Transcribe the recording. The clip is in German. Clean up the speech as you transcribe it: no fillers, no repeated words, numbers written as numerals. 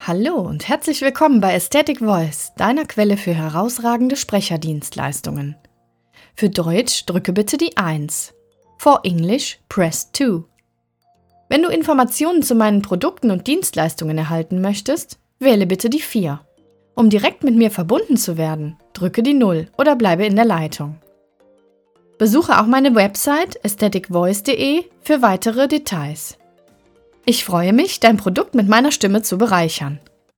Hallo und herzlich willkommen bei Aesthetic Voice, deiner Quelle für herausragende Sprecherdienstleistungen. Für Deutsch drücke bitte die 1. For English, press 2. Wenn du Informationen zu meinen Produkten und Dienstleistungen erhalten möchtest, wähle bitte die 4. Um direkt mit mir verbunden zu werden, drücke die 0 oder bleibe in der Leitung. Besuche auch meine Website aestheticvoice.de für weitere Details. Ich freue mich, dein Produkt mit meiner Stimme zu bereichern.